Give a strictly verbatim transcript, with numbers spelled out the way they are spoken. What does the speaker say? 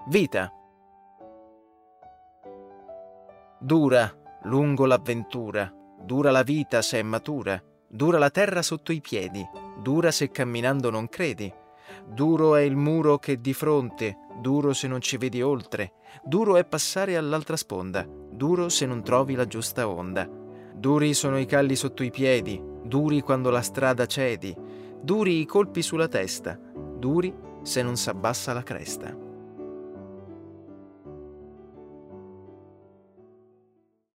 Vita. Dura, lungo l'avventura, dura la vita se è matura, dura la terra sotto i piedi, dura se camminando non credi. Duro è il muro che di fronte, duro se non ci vedi oltre, duro è passare all'altra sponda, duro se non trovi la giusta onda. Duri sono i calli sotto i piedi, duri quando la strada cedi, duri i colpi sulla testa, duri se non s'abbassa la cresta.